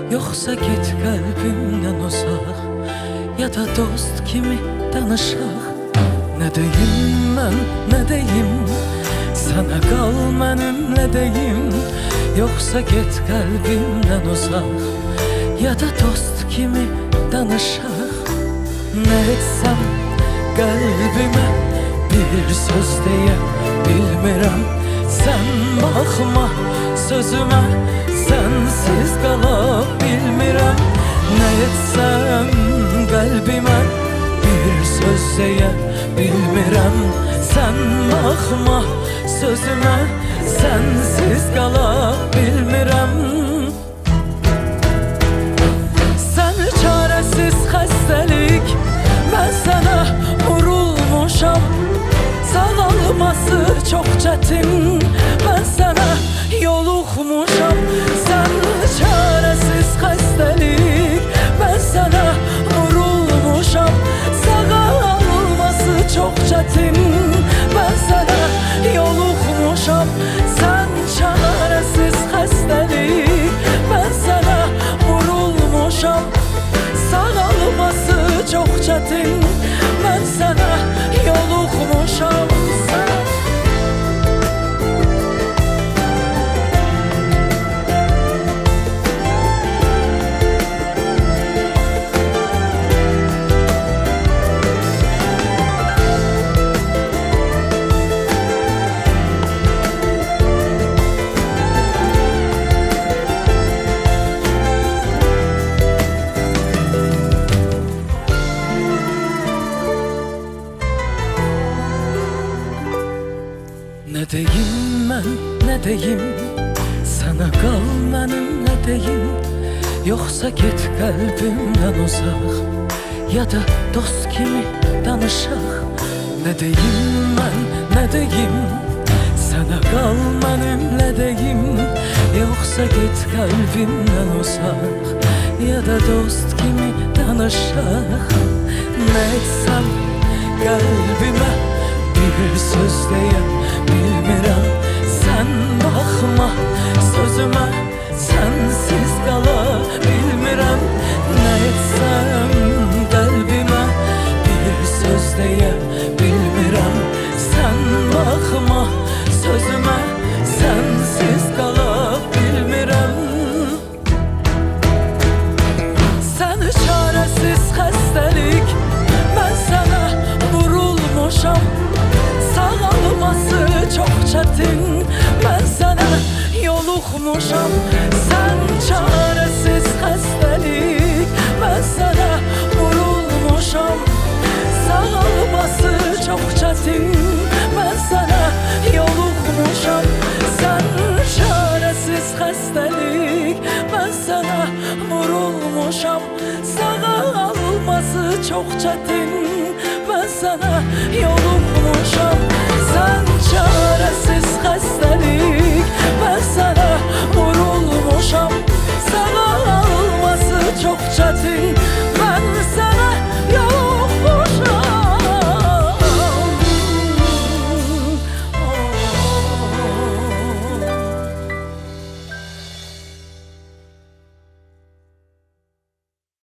Yoxsa get qəlbimdən uzaq, ya da dost kimi danışaq. Nə deyim mən, nə deyim, sana qal mənimlə deyim. Yoxsa get qəlbimdən uzaq, ya da dost kimi danışaq. Nə etsəm qəlbimə bir söz deyə bilmirəm. Sən baxma sözümə, sensiz qala bilmirəm. Nə etsəm qəlbimə bir söz deyə bilmirəm. Sən baxma sözümə, sensiz qala bilmirəm. Sən çarəsiz xəstəlik, mən sənə vurulmuşam. Sağalması çox çətin, mən sənə yoluxmuşam. Sən çarəsiz xəstəlik, mən sənə vurulmuşam. Sağalması çox çətin, mən sənə yoluxmuşam. Sən çarəsiz xəstəlik, mən sənə vurulmuşam. Sağalması çox çətin, mən sənə yoluxmuşam. Nə deyim mən, nə deyim, sana qal mənimlə deyim. Yoxsa get qəlbimdən uzaq, ya da dost kimi danışaq. Nə deyim mən, nə deyim, sana qal mənimlə deyim. Yoxsa get qəlbimdən uzaq, ya da dost kimi danışaq. Nə etsəm qəlbimə bir söz deyə bilmirəm. Sən baxma sözümə, sensiz qala bilmirəm. Nə etsəm qəlbimə bir söz deyə bilmirəm. Sən baxma sözümə, sensiz qala bilmirəm. Sən çarəsiz xəstəlik, mən sənə vurulmuşam. Sağalması çox çətin, mən sənə yoluxmuşam. Sən çarəsiz xəstəlik, mən sənə vurulmuşam. Sağalması çox çətin, mən sənə yoluxmuşam. Sən çarəsiz xəstəlik, mən sənə vurulmuşam. Sağalması çox çətin, mən sənə yoluxmuşam. Sən çarəsiz xəstəlik, mən sənə vurulmuşam.